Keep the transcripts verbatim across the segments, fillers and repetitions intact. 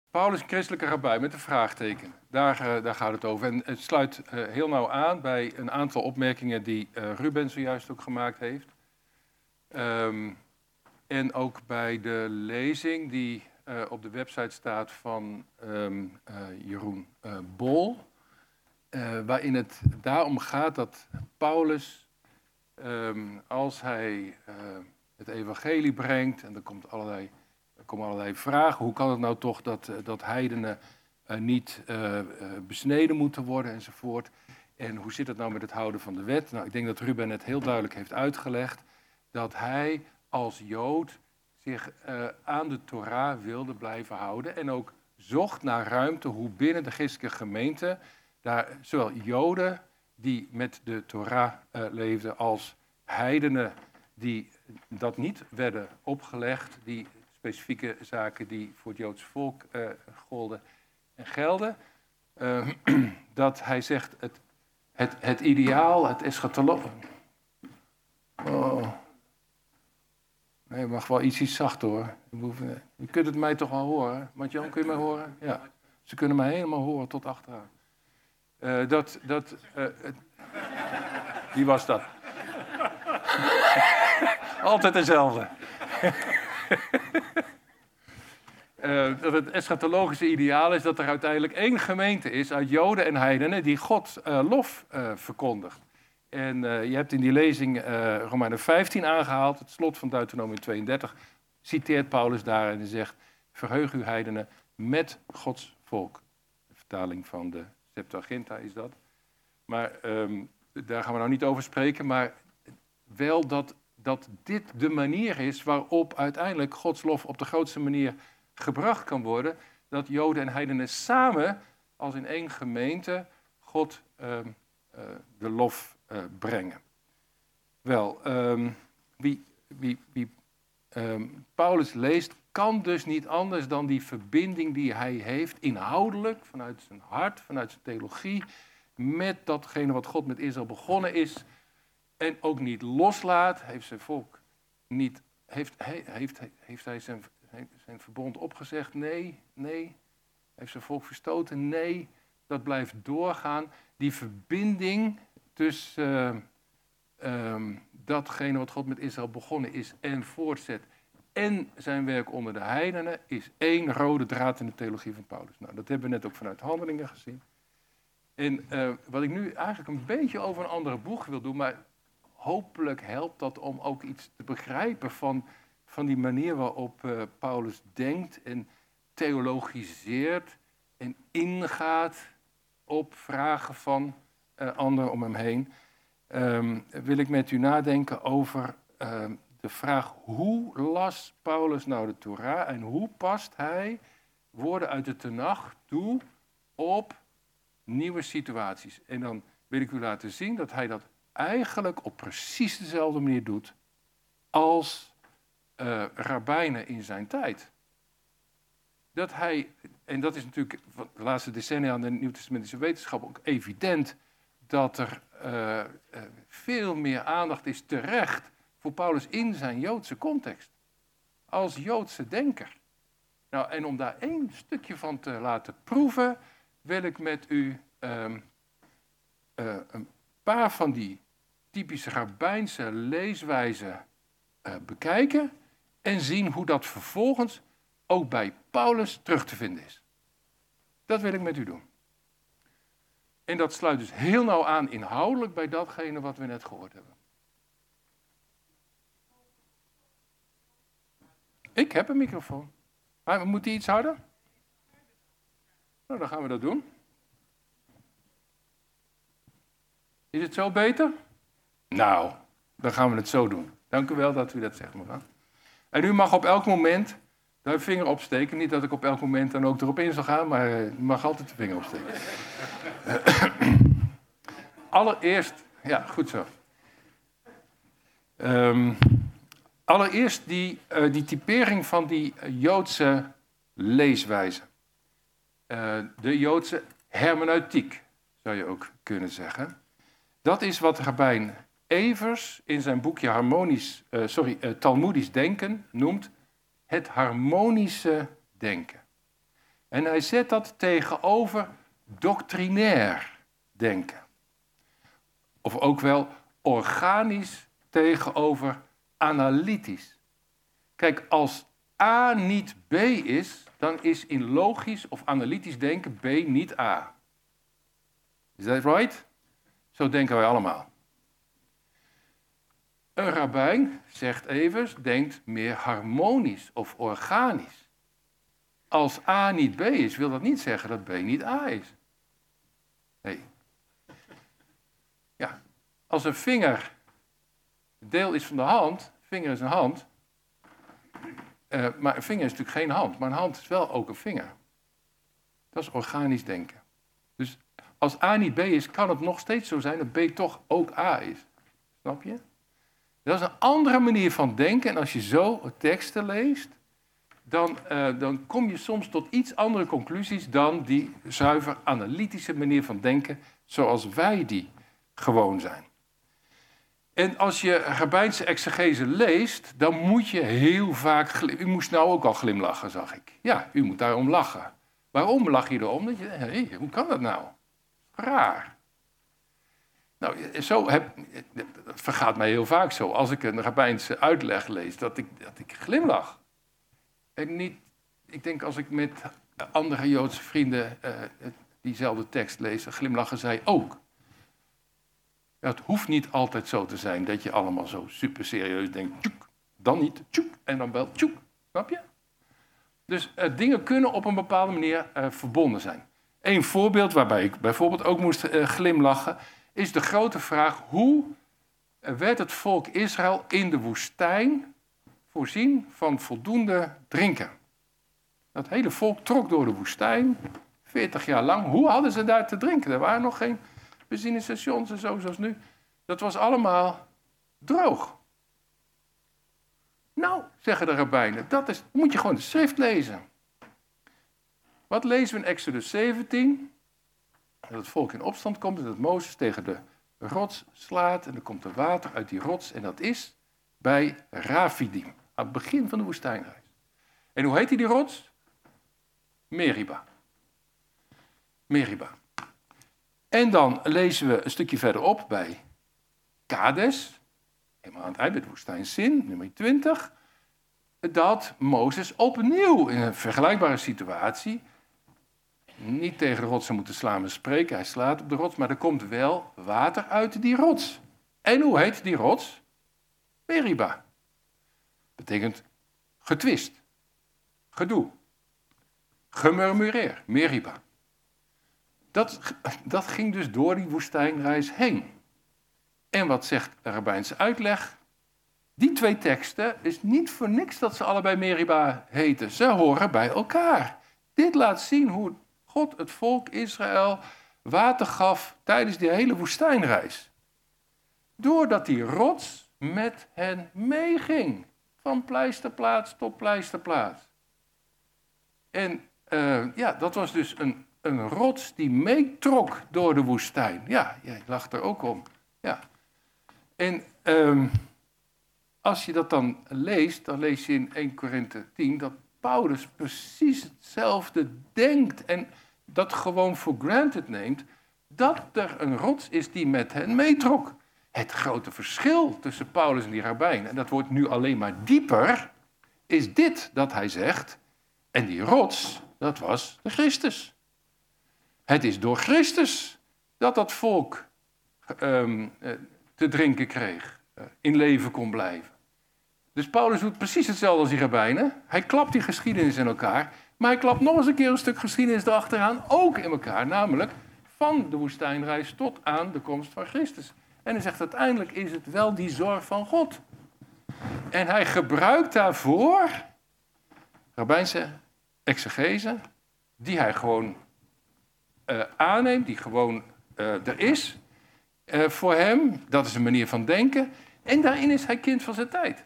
Paulus, christelijke rabbijn, met een vraagteken. Daar, uh, daar gaat het over. En het sluit uh, heel nauw aan bij een aantal opmerkingen die uh, Ruben zojuist ook gemaakt heeft. Um, en ook bij de lezing die uh, op de website staat van um, uh, Jeroen uh, Bol. Uh, waarin het daarom gaat dat Paulus, um, als hij uh, het evangelie brengt, en er komt allerlei... Er komen allerlei vragen. Hoe kan het nou toch dat, uh, dat heidenen uh, niet uh, uh, besneden moeten worden enzovoort. En hoe zit het nou met het houden van de wet? Nou, ik denk dat Ruben het heel duidelijk heeft uitgelegd. Dat hij als Jood zich uh, aan de Torah wilde blijven houden. En ook zocht naar ruimte hoe binnen de christelijke gemeente daar zowel Joden die met de Torah uh, leefden als heidenen die dat niet werden opgelegd. Die specifieke zaken die voor het Joodse volk uh, golden en gelden. Uh, dat hij zegt, het, het, het ideaal, het eschatologie... Oh. Nee, het mag wel iets, iets zacht hoor. Je kunt het mij toch wel horen. Martjan, kun je mij horen? Ja. Ze kunnen mij helemaal horen tot achteraan. Uh, dat, dat, uh, het... Wie was dat? Altijd dezelfde. Uh, dat het eschatologische ideaal is dat er uiteindelijk één gemeente is uit Joden en heidenen die God uh, lof uh, verkondigt. En uh, je hebt in die lezing uh, Romeinen vijftien aangehaald, het slot van Deuteronomium tweeëndertig, citeert Paulus daar en hij zegt, verheug u heidenen met Gods volk. De vertaling van de Septuaginta is dat. Maar um, daar gaan we nou niet over spreken, maar wel dat, dat dit de manier is waarop uiteindelijk Gods lof op de grootste manier gebracht kan worden, dat Joden en heidenen samen, als in één gemeente, God uh, uh, de lof uh, brengen. Wel, um, wie, wie, wie um, Paulus leest, kan dus niet anders dan die verbinding die hij heeft, inhoudelijk, vanuit zijn hart, vanuit zijn theologie, met datgene wat God met Israël begonnen is, en ook niet loslaat, heeft zijn volk niet, heeft, he, heeft, heeft hij zijn zijn verbond opgezegd? Nee, nee. Heeft zijn volk verstoten? Nee. Dat blijft doorgaan. Die verbinding tussen uh, um, datgene wat God met Israël begonnen is en voortzet en zijn werk onder de heidenen is één rode draad in de theologie van Paulus. Nou, dat hebben we net ook vanuit Handelingen gezien. En uh, wat ik nu eigenlijk een beetje over een andere boeg wil doen, maar hopelijk helpt dat om ook iets te begrijpen van van die manier waarop uh, Paulus denkt en theologiseert en ingaat op vragen van uh, anderen om hem heen, um, wil ik met u nadenken over uh, de vraag hoe las Paulus nou de Torah en hoe past hij woorden uit de Tenach toe op nieuwe situaties. En dan wil ik u laten zien dat hij dat eigenlijk op precies dezelfde manier doet als Uh, rabbijnen in zijn tijd. Dat hij, en dat is natuurlijk de laatste decennia aan de Nieuwtestamentische wetenschap ook evident, dat er uh, uh, veel meer aandacht is terecht voor Paulus in zijn Joodse context. Als Joodse denker. Nou, en om daar één stukje van te laten proeven, wil ik met u um, uh, een paar van die typische rabbijnse leeswijzen uh, bekijken en zien hoe dat vervolgens ook bij Paulus terug te vinden is. Dat wil ik met u doen. En dat sluit dus heel nauw aan inhoudelijk bij datgene wat we net gehoord hebben. Ik heb een microfoon. Maar moet die iets harder? Nou, dan gaan we dat doen. Is het zo beter? Nou, dan gaan we het zo doen. Dank u wel dat u dat zegt, mevrouw. En u mag op elk moment de vinger opsteken. Niet dat ik op elk moment dan ook erop in zal gaan, maar u mag altijd de vinger opsteken. Allereerst, ja, goed zo. Um, allereerst die, uh, die typering van die Joodse leeswijze. Uh, de Joodse hermeneutiek, zou je ook kunnen zeggen. Dat is wat rabbijn Evers in zijn boekje harmonisch, uh, sorry, uh, Talmoedisch denken noemt het harmonische denken. En hij zet dat tegenover doctrinair denken. Of ook wel organisch tegenover analytisch. Kijk, als A niet B is, dan is in logisch of analytisch denken B niet A. Is that right? Zo denken wij allemaal. Een rabbijn, zegt Evers, denkt meer harmonisch of organisch. Als A niet B is, wil dat niet zeggen dat B niet A is. Nee. Ja, als een vinger deel is van de hand, vinger is een hand, uh, maar een vinger is natuurlijk geen hand, maar een hand is wel ook een vinger. Dat is organisch denken. Dus als A niet B is, kan het nog steeds zo zijn dat B toch ook A is. Snap je? Dat is een andere manier van denken. En als je zo teksten leest, dan, uh, dan kom je soms tot iets andere conclusies dan die zuiver analytische manier van denken, zoals wij die gewoon zijn. En als je rabbijnse exegese leest, dan moet je heel vaak... Glim- u moest nou ook al glimlachen, zag ik. Ja, u moet daarom lachen. Waarom lach je erom? Dat je, hey, hoe kan dat nou? Raar. Nou, zo heb, dat vergaat mij heel vaak zo. Als ik een rabbijnse uitleg lees, dat ik, dat ik glimlach. En niet, ik denk als ik met andere Joodse vrienden uh, diezelfde tekst lees, glimlachen zij ook. Ja, het hoeft niet altijd zo te zijn dat je allemaal zo super serieus denkt, tjoek, dan niet, tjoek, en dan wel tjoek. Snap je? Dus uh, dingen kunnen op een bepaalde manier uh, verbonden zijn. Een voorbeeld waarbij ik bijvoorbeeld ook moest uh, glimlachen, is de grote vraag: hoe werd het volk Israël in de woestijn voorzien van voldoende drinken? Dat hele volk trok door de woestijn, veertig jaar lang. Hoe hadden ze daar te drinken? Er waren nog geen benzinestations en zo zoals nu. Dat was allemaal droog. Nou, zeggen de rabbijnen, dat is, moet je gewoon de schrift lezen. Wat lezen we in Exodus zeventien? Dat het volk in opstand komt en dat Mozes tegen de rots slaat en er komt er water uit die rots en dat is bij Rafidim, aan het begin van de woestijnreis. En hoe heet die, die rots? Meriba. Meriba. En dan lezen we een stukje verderop bij Kades, helemaal aan het eind bij de woestijn Sin, nummer twintig, dat Mozes opnieuw in een vergelijkbare situatie niet tegen de rots zou moeten slaan en spreken. Hij slaat op de rots, maar er komt wel water uit die rots. En hoe heet die rots? Meriba. Betekent getwist, gedoe, gemurmureer, Meriba. Dat, dat ging dus door die woestijnreis heen. En wat zegt de rabbijnse uitleg? Die twee teksten is niet voor niks dat ze allebei Meriba heten. Ze horen bij elkaar. Dit laat zien hoe God het volk Israël water gaf tijdens die hele woestijnreis. Doordat die rots met hen meeging. Van pleisterplaats tot pleisterplaats. En uh, ja, dat was dus een, een rots die meetrok door de woestijn. Ja, jij lacht er ook om. Ja. En um, als je dat dan leest, dan lees je in eerste Korinthe tien dat Paulus precies hetzelfde denkt en dat gewoon voor granted neemt, dat er een rots is die met hen meetrok. Het grote verschil tussen Paulus en die rabbijn, en dat wordt nu alleen maar dieper, is dit dat hij zegt, en die rots, dat was de Christus. Het is door Christus dat dat volk um, te drinken kreeg, in leven kon blijven. Dus Paulus doet precies hetzelfde als die rabbijnen. Hij klapt die geschiedenis in elkaar, maar hij klapt nog eens een keer een stuk geschiedenis erachteraan ook in elkaar, namelijk van de woestijnreis tot aan de komst van Christus. En hij zegt uiteindelijk is het wel die zorg van God. En hij gebruikt daarvoor rabbijnse exegese, die hij gewoon uh, aanneemt, die gewoon uh, er is uh, voor hem. Dat is een manier van denken. En daarin is hij kind van zijn tijd.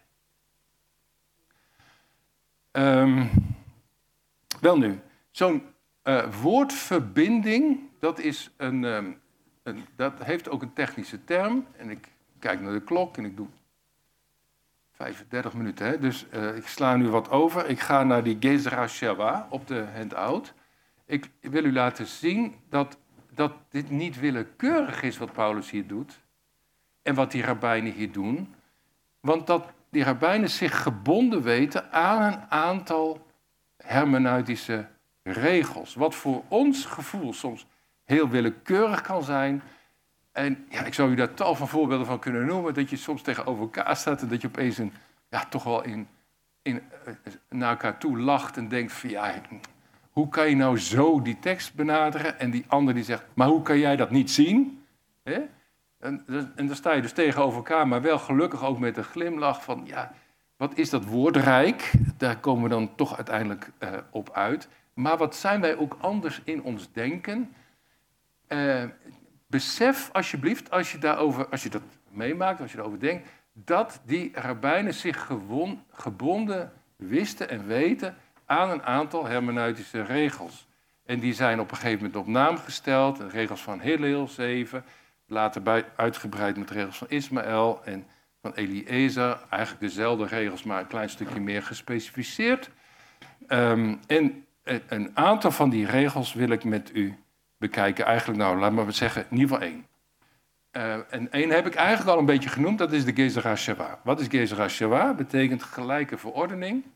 Um, wel nu, zo'n uh, woordverbinding, dat, is een, um, een, dat heeft ook een technische term. En ik kijk naar de klok en ik doe vijfendertig minuten. Hè? Dus uh, ik sla nu wat over. Ik ga naar die Gezerah Shava op de handout. Ik wil u laten zien dat, dat dit niet willekeurig is wat Paulus hier doet. En wat die rabbijnen hier doen. Want dat die rabbijnen zich gebonden weten aan een aantal hermeneutische regels. Wat voor ons gevoel soms heel willekeurig kan zijn. En ja, ik zou u daar tal van voorbeelden van kunnen noemen. Dat je soms tegenover elkaar staat en dat je opeens een, ja, toch wel in, in, naar elkaar toe lacht en denkt van ja, hoe kan je nou zo die tekst benaderen? En die ander die zegt, maar hoe kan jij dat niet zien? Hè? En, en dan sta je dus tegenover elkaar, maar wel gelukkig ook met een glimlach van ja, wat is dat woordrijk? Daar komen we dan toch uiteindelijk uh, op uit. Maar wat zijn wij ook anders in ons denken? Uh, besef alsjeblieft, als je, daarover, als je dat meemaakt, als je daarover denkt, dat die rabbijnen zich gewon, gebonden wisten en weten aan een aantal hermeneutische regels. En die zijn op een gegeven moment op naam gesteld. De regels van Hillel, zeven. Later bij, uitgebreid met de regels van Ismaël en van Eliezer. Eigenlijk dezelfde regels, maar een klein stukje meer gespecificeerd. Um, en een aantal van die regels wil ik met u bekijken. Eigenlijk, nou, laat maar zeggen, in ieder geval één. Uh, en één heb ik eigenlijk al een beetje genoemd, dat is de Gezer HaShavah. Wat is Gezer HaShavah? Betekent gelijke verordening.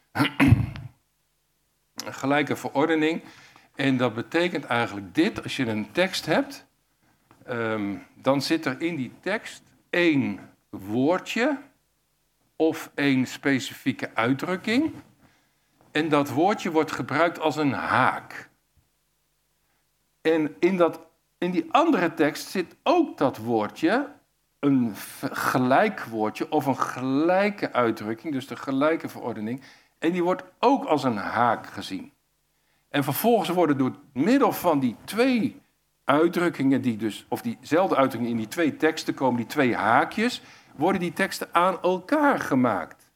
Gelijke verordening. En dat betekent eigenlijk dit, als je een tekst hebt, um, dan zit er in die tekst één woordje of één specifieke uitdrukking. En dat woordje wordt gebruikt als een haak. En in, dat, in die andere tekst zit ook dat woordje, een gelijk woordje of een gelijke uitdrukking, dus de gelijke verordening. En die wordt ook als een haak gezien. En vervolgens worden door middel van die twee uitdrukkingen, die dus, of diezelfde uitdrukkingen in die twee teksten komen, die twee haakjes, worden die teksten aan elkaar gemaakt.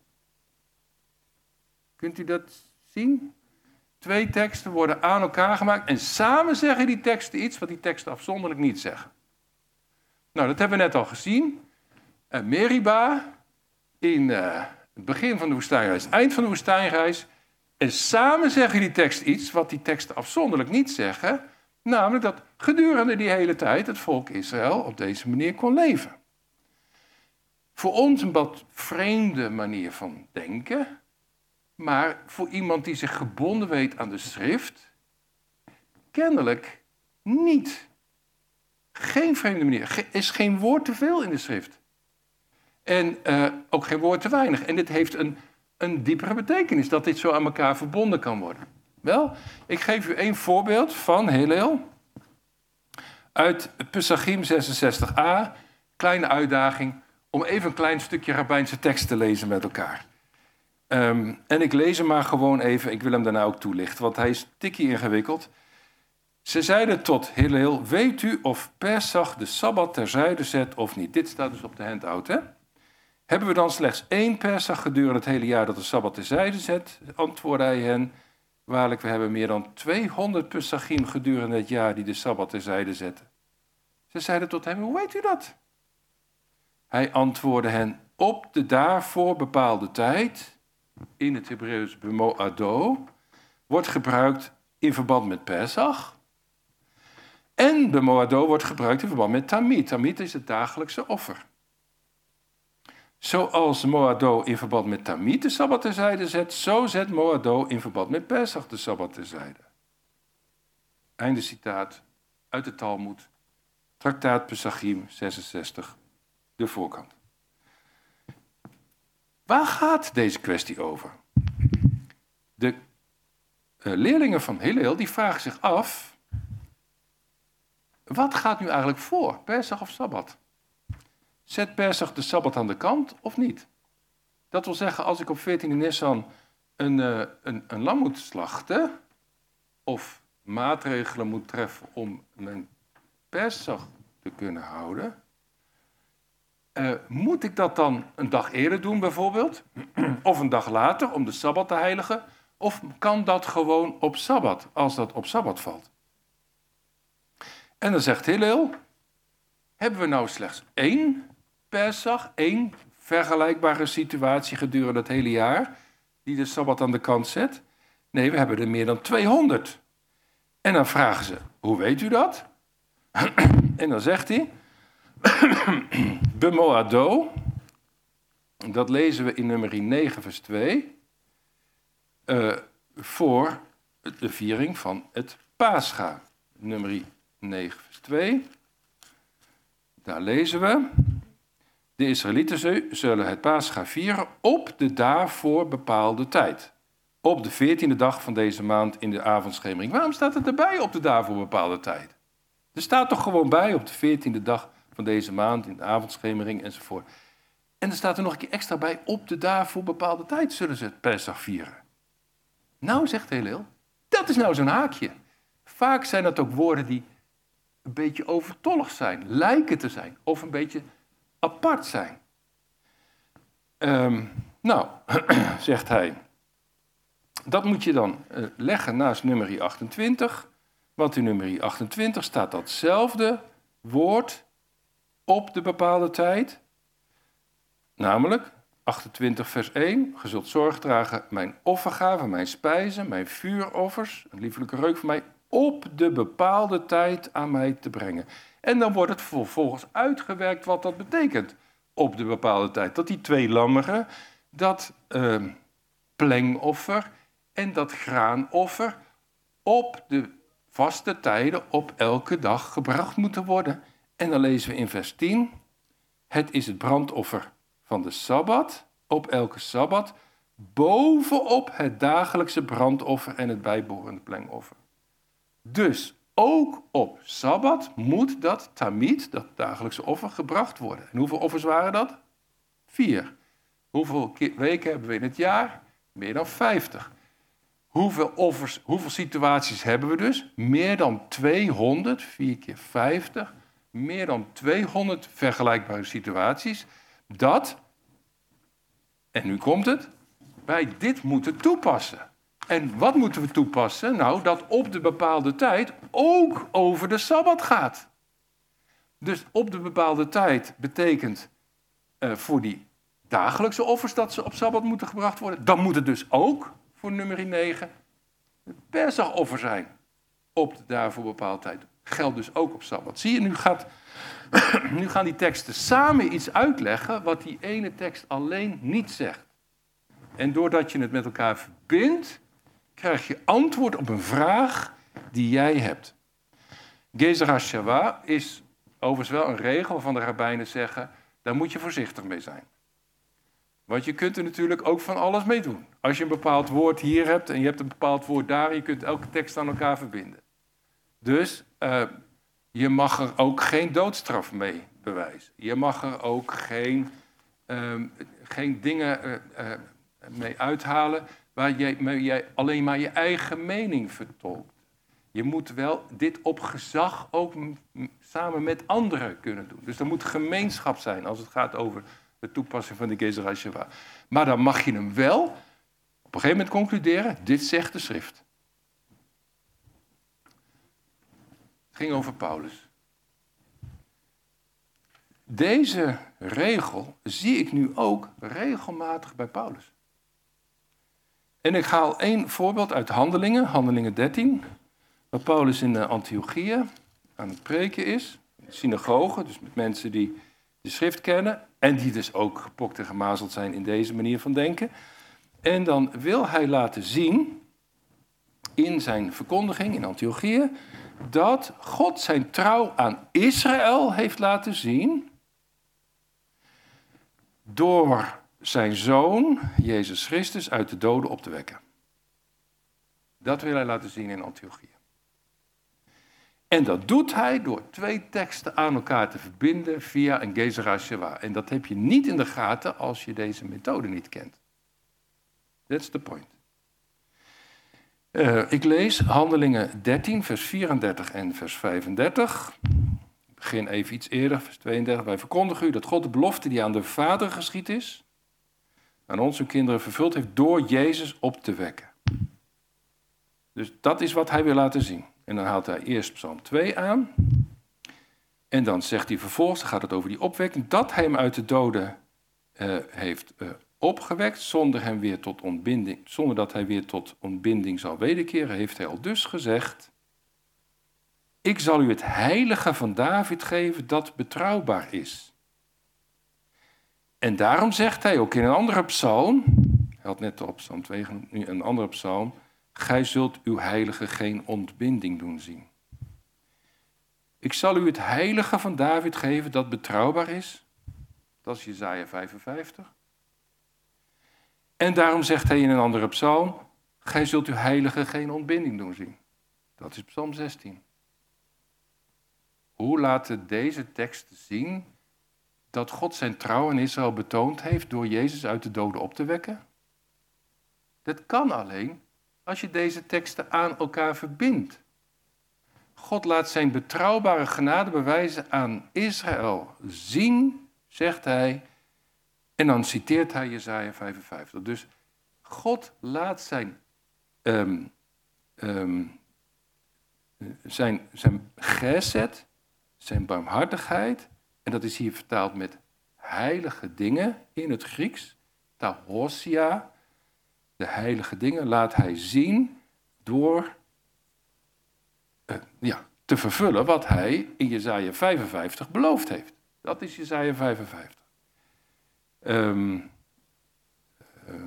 Kunt u dat zien? Twee teksten worden aan elkaar gemaakt en samen zeggen die teksten iets wat die teksten afzonderlijk niet zeggen. Nou, dat hebben we net al gezien. Uh, Meriba in uh, het begin van de woestijnreis, het eind van de woestijnreis. En samen zeggen die teksten iets wat die teksten afzonderlijk niet zeggen. Namelijk dat gedurende die hele tijd het volk Israël op deze manier kon leven. Voor ons een wat vreemde manier van denken. Maar voor iemand die zich gebonden weet aan de schrift, kennelijk niet. Geen vreemde manier. Er is geen woord te veel in de schrift. En uh, ook geen woord te weinig. En dit heeft een, een diepere betekenis, dat dit zo aan elkaar verbonden kan worden. Wel, ik geef u één voorbeeld van Hillel. Uit Pesachim zesenzestig a. Kleine uitdaging om even een klein stukje rabbijnse tekst te lezen met elkaar. Um, en ik lees hem maar gewoon even, ik wil hem daarna ook toelichten, want hij is tikkie ingewikkeld. Ze zeiden tot Hillel, weet u of Pesach de Sabbat terzijde zet of niet? Dit staat dus op de handout, hè? Hebben we dan slechts één Pesach gedurende het hele jaar dat de Sabbat terzijde zet? Antwoordde hij hen, waarlijk, we hebben meer dan tweehonderd Pesachim gedurende het jaar die de Sabbat terzijde zetten. Ze zeiden tot hem, hoe weet u dat? Hij antwoordde hen, op de daarvoor bepaalde tijd, in het Hebreeuws bemoado, wordt gebruikt in verband met Pesach. En bemoado wordt gebruikt in verband met tamid. Tamid is het dagelijkse offer. Zoals moado in verband met tamid de Sabbat terzijde zet, zo zet moado in verband met Pesach de Sabbat terzijde. Einde citaat uit de Talmud, Traktaat Pesachim zesenzestig, de voorkant. Waar gaat deze kwestie over? De uh, leerlingen van Hillel die vragen zich af, wat gaat nu eigenlijk voor, Pesach of Sabbat? Zet Pesach de Sabbat aan de kant of niet? Dat wil zeggen, als ik op veertiende Nissan een, uh, een, een lam moet slachten, of maatregelen moet treffen om mijn Pesach te kunnen houden, Uh, moet ik dat dan een dag eerder doen bijvoorbeeld? Of een dag later om de Sabbat te heiligen? Of kan dat gewoon op Sabbat, als dat op Sabbat valt? En dan zegt Hillel, hebben we nou slechts één Pesach, één vergelijkbare situatie gedurende het hele jaar, die de Sabbat aan de kant zet? Nee, we hebben er meer dan tweehonderd. En dan vragen ze, hoe weet u dat? En dan zegt hij, Bemoado, dat lezen we in nummer negen vers twee, uh, voor de viering van het Pascha. Nummer negen vers twee, daar lezen we, de Israëlieten zullen het Pascha vieren op de daarvoor bepaalde tijd. Op de veertiende dag van deze maand in de avondschemering. Waarom staat het erbij op de daarvoor bepaalde tijd? Er staat toch gewoon bij op de veertiende dag van deze maand in de avondschemering enzovoort. En er staat er nog een keer extra bij, op de daarvoor bepaalde tijd zullen ze het Pesach vieren. Nou, zegt Hillel, dat is nou zo'n haakje. Vaak zijn dat ook woorden die een beetje overtollig zijn, lijken te zijn, of een beetje apart zijn. Um, nou, zegt hij, dat moet je dan uh, leggen naast nummer achtentwintig, want in nummer achtentwintig staat datzelfde woord op de bepaalde tijd, namelijk achtentwintig vers één, ge zult zorg dragen mijn offergaven, mijn spijzen, mijn vuuroffers, een liefelijke reuk van mij, op de bepaalde tijd aan mij te brengen. En dan wordt het vervolgens uitgewerkt wat dat betekent, op de bepaalde tijd. Dat die twee lammeren, dat uh, plengoffer en dat graanoffer op de vaste tijden op elke dag gebracht moeten worden. En dan lezen we in vers tien, het is het brandoffer van de Sabbat, op elke Sabbat, bovenop het dagelijkse brandoffer en het bijbehorende plengoffer. Dus ook op Sabbat moet dat tamid, dat dagelijkse offer, gebracht worden. En hoeveel offers waren dat? Vier. Hoeveel weken hebben we in het jaar? Meer dan vijftig. Hoeveel offers, hoeveel situaties hebben we dus? Meer dan tweehonderd, vier keer vijftig. Meer dan tweehonderd vergelijkbare situaties. Dat, en nu komt het, wij dit moeten toepassen. En wat moeten we toepassen? Nou, dat op de bepaalde tijd ook over de Sabbat gaat. Dus op de bepaalde tijd betekent uh, voor die dagelijkse offers dat ze op Sabbat moeten gebracht worden. Dan moet het dus ook, voor nummer negen, het Pesachoffer zijn. Op de daarvoor bepaalde tijd. Geldt dus ook op Sabbat. Zie je, nu, gaat, nu gaan die teksten samen iets uitleggen wat die ene tekst alleen niet zegt. En doordat je het met elkaar verbindt, krijg je antwoord op een vraag die jij hebt. Gezer HaShavah is overigens wel een regel van de rabbijnen zeggen, daar moet je voorzichtig mee zijn. Want je kunt er natuurlijk ook van alles mee doen. Als je een bepaald woord hier hebt en je hebt een bepaald woord daar, je kunt elke tekst aan elkaar verbinden. Dus uh, je mag er ook geen doodstraf mee bewijzen. Je mag er ook geen, uh, geen dingen uh, uh, mee uithalen waar jij, jij alleen maar je eigen mening vertolkt. Je moet wel dit op gezag ook m- samen met anderen kunnen doen. Dus er moet gemeenschap zijn als het gaat over de toepassing van de Gezer HaShavah. Maar dan mag je hem wel op een gegeven moment concluderen, dit zegt de schrift. Het ging over Paulus. Deze regel zie ik nu ook regelmatig bij Paulus. En ik haal één voorbeeld uit Handelingen, Handelingen dertien, waar Paulus in Antiochië aan het preken is, in de synagoge, dus met mensen die de schrift kennen en die dus ook gepokt en gemazeld zijn in deze manier van denken. En dan wil hij laten zien, in zijn verkondiging in Antiochië, dat God zijn trouw aan Israël heeft laten zien door zijn zoon, Jezus Christus, uit de doden op te wekken. Dat wil hij laten zien in Antiochië. En dat doet hij door twee teksten aan elkaar te verbinden via een Gezer HaShavah. En dat heb je niet in de gaten als je deze methode niet kent. That's the point. Uh, ik lees Handelingen dertien, vers vierendertig en vers vijfendertig. Ik begin even iets eerder, vers tweeëndertig. Wij verkondigen u dat God de belofte die aan de Vader geschied is, aan ons en kinderen vervuld heeft door Jezus op te wekken. Dus dat is wat hij wil laten zien. En dan haalt hij eerst Psalm twee aan. En dan zegt hij vervolgens, dan gaat het over die opwekking, dat hij hem uit de doden uh, heeft uh, opgewekt, zonder, hem weer tot ontbinding, zonder dat hij weer tot ontbinding zal wederkeren, heeft hij al dus gezegd, Ik zal u het heilige van David geven dat betrouwbaar is. En daarom zegt hij ook in een andere psalm, hij had net op psalm twee genoemd, nu een andere psalm, gij zult uw heilige geen ontbinding doen zien. Ik zal u het heilige van David geven dat betrouwbaar is. Dat is Jesaja vijfenvijftig. En daarom zegt hij in een andere psalm, gij zult uw heilige geen ontbinding doen zien. Dat is psalm zestien. Hoe laten deze teksten zien dat God zijn trouw aan Israël betoond heeft door Jezus uit de doden op te wekken? Dat kan alleen als je deze teksten aan elkaar verbindt. God laat zijn betrouwbare genade bewijzen aan Israël zien, zegt hij, en dan citeert hij Jesaja vijfenvijftig. Dus God laat zijn, um, um, zijn, zijn gesed, zijn barmhartigheid, en dat is hier vertaald met heilige dingen in het Grieks, tahosia, de heilige dingen, laat hij zien door uh, ja, te vervullen wat hij in Jesaja vijfenvijftig beloofd heeft. Dat is Jesaja vijfenvijftig. Um, uh,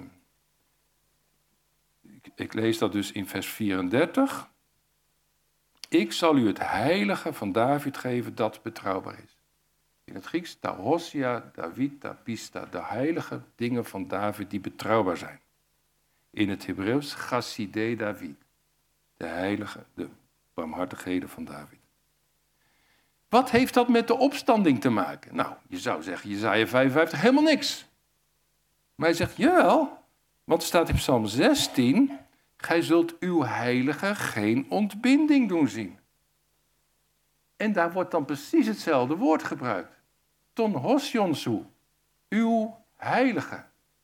ik, ik lees dat dus in vers vierendertig. Ik zal u het heilige van David geven dat betrouwbaar is. In het Grieks, tahosia, David, tapista, de heilige dingen van David die betrouwbaar zijn. In het Hebreeuws, chassidei David, de heilige, de barmhartigheden van David. Wat heeft dat met de opstanding te maken? Nou, je zou zeggen, Jesaja vijfenvijftig, helemaal niks. Maar hij zegt, jawel, want er staat in psalm zestien, gij zult uw heilige geen ontbinding doen zien. En daar wordt dan precies hetzelfde woord gebruikt. Ton hosionsu, uw heilige.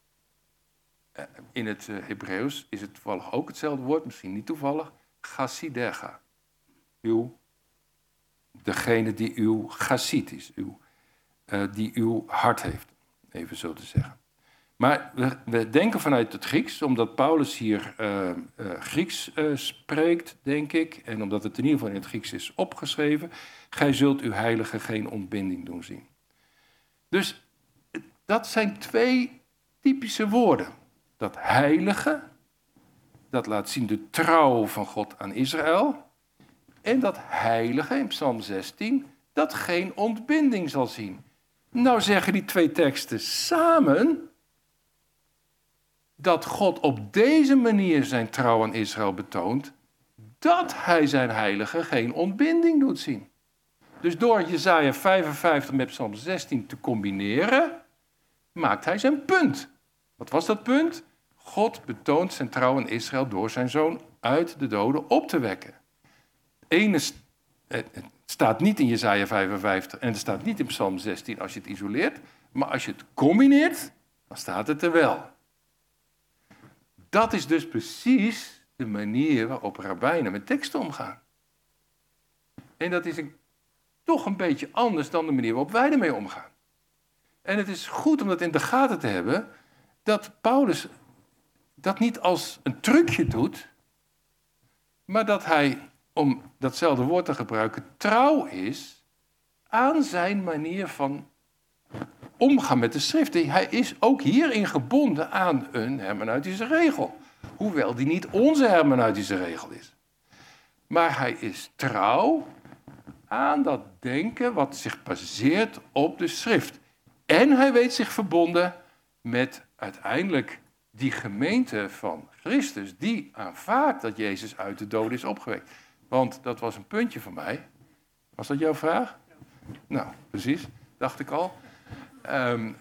In het Hebreeuws is het toevallig ook hetzelfde woord, misschien niet toevallig, chasidecha. Uw, degene die uw chassid is, uw, uh, die uw hart heeft, even zo te zeggen. Maar we, we denken vanuit het Grieks, omdat Paulus hier uh, uh, Grieks uh, spreekt, denk ik, en omdat het in ieder geval in het Grieks is opgeschreven, gij zult uw heilige geen ontbinding doen zien. Dus dat zijn twee typische woorden. Dat heilige, dat laat zien de trouw van God aan Israël. En dat heilige in psalm zestien, dat geen ontbinding zal zien. Nou zeggen die twee teksten samen dat God op deze manier zijn trouw aan Israël betoont, dat hij zijn heilige geen ontbinding doet zien. Dus door Jesaja vijfenvijftig met psalm zestien te combineren, maakt hij zijn punt. Wat was dat punt? God betoont zijn trouw aan Israël door zijn zoon uit de doden op te wekken. Het ene het staat niet in Jesaja vijfenvijftig en het staat niet in psalm zestien als je het isoleert, maar als je het combineert, dan staat het er wel. Dat is dus precies de manier waarop rabbijnen met teksten omgaan. En dat is een, toch een beetje anders dan de manier waarop wij ermee omgaan. En het is goed om dat in de gaten te hebben, dat Paulus dat niet als een trucje doet, maar dat hij, om datzelfde woord te gebruiken, trouw is aan zijn manier van omgaan met de schriften. Hij is ook hierin gebonden aan een hermeneutische regel. Hoewel die niet onze hermeneutische regel is. Maar hij is trouw aan dat denken wat zich baseert op de schrift. En hij weet zich verbonden met uiteindelijk die gemeente van Christus, die aanvaardt dat Jezus uit de doden is opgewekt. Want dat was een puntje van mij. Was dat jouw vraag? Ja. Nou, precies, dacht ik al. Um,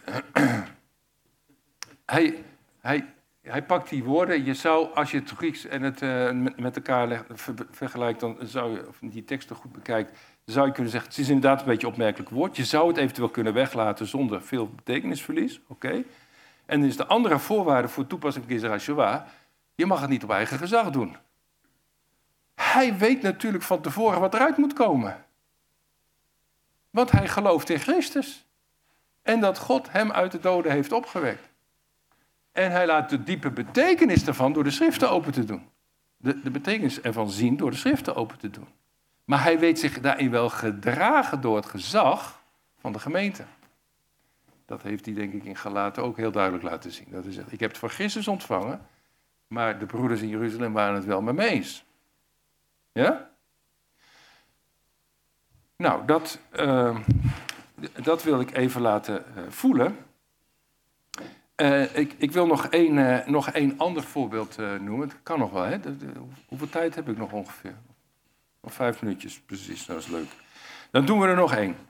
hij, hij, hij pakt die woorden. Je zou, als je het Grieks en het uh, met, met elkaar legt, ver, vergelijkt, dan zou je, of die teksten goed bekijkt, dan zou je kunnen zeggen, het is inderdaad een beetje een opmerkelijk woord. Je zou het eventueel kunnen weglaten zonder veel betekenisverlies. Oké. Okay. En dan is de andere voorwaarde voor toepassing van Gezerah Shoah, je mag het niet op eigen gezag doen. Hij weet natuurlijk van tevoren wat eruit moet komen. Want hij gelooft in Christus. En dat God hem uit de doden heeft opgewekt. En hij laat de diepe betekenis daarvan door de schriften open te doen. De, de betekenis ervan zien door de schriften open te doen. Maar hij weet zich daarin wel gedragen door het gezag van de gemeente. Dat heeft hij denk ik in Galaten ook heel duidelijk laten zien. Dat hij zegt, ik heb het van Christus ontvangen, maar de broeders in Jeruzalem waren het wel met me eens. Ja? Nou, dat, uh, dat wil ik even laten uh, voelen. Uh, ik, ik wil nog één, uh, nog één ander voorbeeld uh, noemen. Het kan nog wel, hè? De, de, hoeveel tijd heb ik nog ongeveer? Nog vijf minuutjes, precies, dat is leuk. Dan doen we er nog één.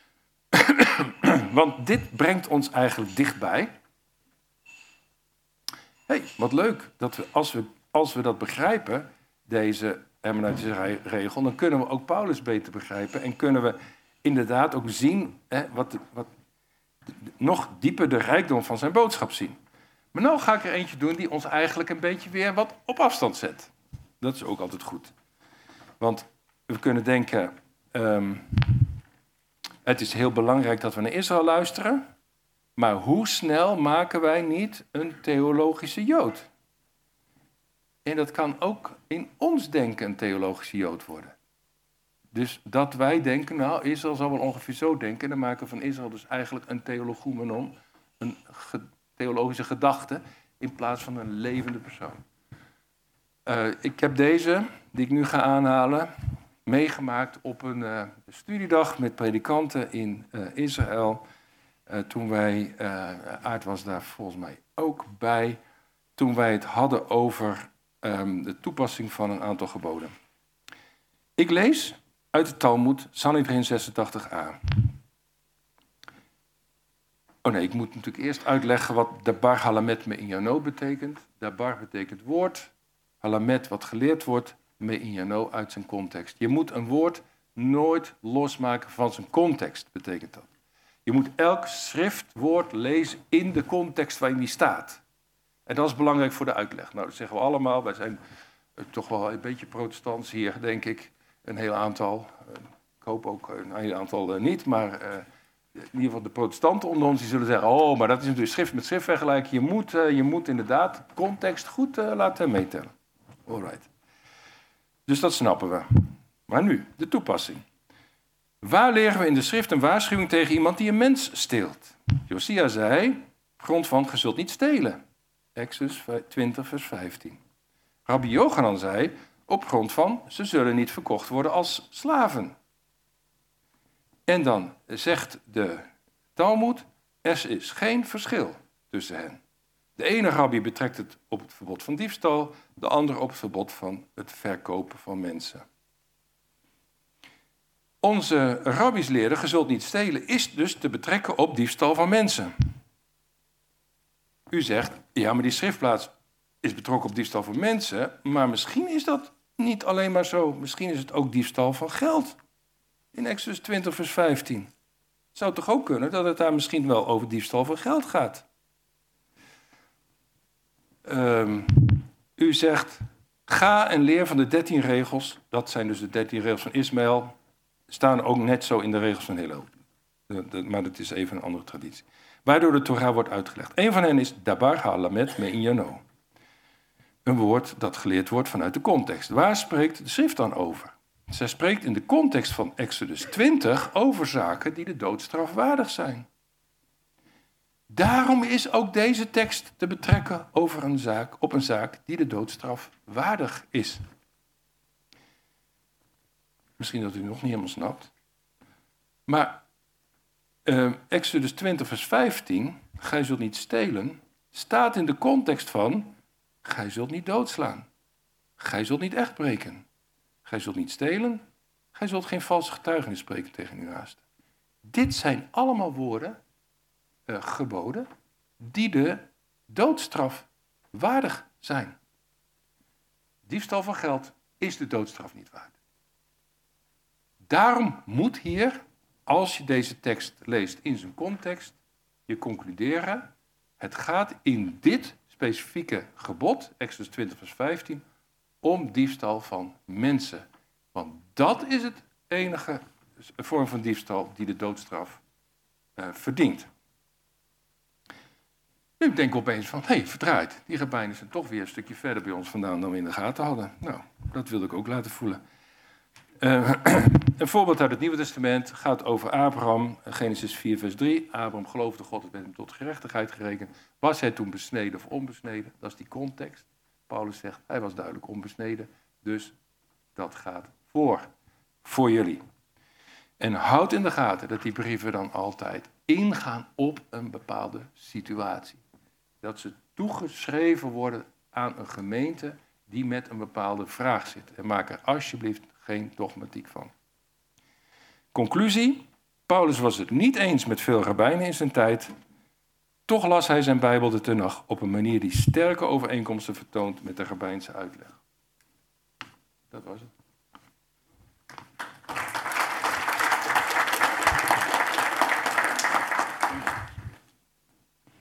Want dit brengt ons eigenlijk dichtbij. Hé, hey, wat leuk. Dat we, als, we, als we dat begrijpen, deze hermeneutische regel, dan kunnen we ook Paulus beter begrijpen. En kunnen we inderdaad ook zien, hè, wat, wat, nog dieper de rijkdom van zijn boodschap zien. Maar nu ga ik er eentje doen die ons eigenlijk een beetje weer wat op afstand zet. Dat is ook altijd goed. Want we kunnen denken, um, het is heel belangrijk dat we naar Israël luisteren. Maar hoe snel maken wij niet een theologische Jood? En dat kan ook in ons denken een theologische Jood worden. Dus dat wij denken, nou, Israël zal wel ongeveer zo denken. En dan maken we van Israël dus eigenlijk een theologomenon, een ge- theologische gedachte, in plaats van een levende persoon. Uh, ik heb deze, die ik nu ga aanhalen, meegemaakt op een uh, studiedag met predikanten in uh, Israël. Uh, toen wij, uh, Aart was daar volgens mij ook bij, toen wij het hadden over um, de toepassing van een aantal geboden. Ik lees uit de Talmud, Sanhedrin zesentachtig a. Oh nee, ik moet natuurlijk eerst uitleggen wat dabar halamet me'inyano betekent. Dabar betekent woord, halamet wat geleerd wordt, me'inyano uit zijn context. Je moet een woord nooit losmaken van zijn context, betekent dat. Je moet elk schriftwoord lezen in de context waarin die staat. En dat is belangrijk voor de uitleg. Nou, dat zeggen we allemaal. Wij zijn toch wel een beetje protestants hier, denk ik. Een heel aantal. Ik hoop ook een heel aantal niet. Maar uh, in ieder geval de protestanten onder ons die zullen zeggen, oh, maar dat is natuurlijk schrift met schrift vergelijken. Je moet, uh, je moet inderdaad context goed uh, laten meetellen. Alright. Dus dat snappen we. Maar nu, de toepassing. Waar leren we in de schrift een waarschuwing tegen iemand die een mens steelt? Josia zei, grond van, ge zult niet stelen. Exodus twintig, vers vijftien. Rabbi Jochanan zei, op grond van, ze zullen niet verkocht worden als slaven. En dan zegt de Talmud, er is geen verschil tussen hen. De ene rabbi betrekt het op het verbod van diefstal, de andere op het verbod van het verkopen van mensen. Onze rabbis leren, ge zult niet stelen, is dus te betrekken op diefstal van mensen. U zegt, ja, maar die schriftplaats is betrokken op diefstal van mensen, maar misschien is dat niet alleen maar zo. Misschien is het ook diefstal van geld. In Exodus twintig, vers vijftien. Het zou toch ook kunnen dat het daar misschien wel over diefstal van geld gaat. Um, u zegt, ga en leer van de dertien regels. Dat zijn dus de dertien regels van Ismaël. Staan ook net zo in de regels van Hillel. Maar dat is even een andere traditie. Waardoor de Torah wordt uitgelegd. Een van hen is dabar halamet me'inyano. Een woord dat geleerd wordt vanuit de context. Waar spreekt de schrift dan over? Zij spreekt in de context van Exodus twintig over zaken die de doodstraf waardig zijn. Daarom is ook deze tekst te betrekken over een zaak, op een zaak die de doodstraf waardig is. Misschien dat u het nog niet helemaal snapt. Maar uh, Exodus twintig, vers vijftien, gij zult niet stelen, staat in de context van, gij zult niet doodslaan. Gij zult niet echt breken. Gij zult niet stelen. Gij zult geen valse getuigenis spreken tegen uw naaste. Dit zijn allemaal woorden, uh, geboden, die de doodstraf waardig zijn. Diefstal van geld is de doodstraf niet waard. Daarom moet hier, als je deze tekst leest in zijn context, je concluderen, het gaat in dit specifieke gebod, Exodus twintig, vers vijftien, om diefstal van mensen. Want dat is het enige vorm van diefstal die de doodstraf uh, verdient. Nu denk ik opeens van, hé, hey, verdraaid, die rabbijnen zijn toch weer een stukje verder bij ons vandaan dan we in de gaten hadden. Nou, dat wilde ik ook laten voelen. Uh, een voorbeeld uit het Nieuwe Testament gaat over Abraham, Genesis vier, vers drie. Abraham geloofde God, het werd hem tot gerechtigheid gerekend. Was hij toen besneden of onbesneden? Dat is die context. Paulus zegt, hij was duidelijk onbesneden, dus dat gaat voor, voor jullie. En houd in de gaten dat die brieven dan altijd ingaan op een bepaalde situatie. Dat ze toegeschreven worden aan een gemeente die met een bepaalde vraag zit. En maak er alsjeblieft geen dogmatiek van. Conclusie. Paulus was het niet eens met veel rabbijnen in zijn tijd. Toch las hij zijn Bijbel de Tenach op een manier die sterke overeenkomsten vertoont met de rabbijnse uitleg. Dat was het.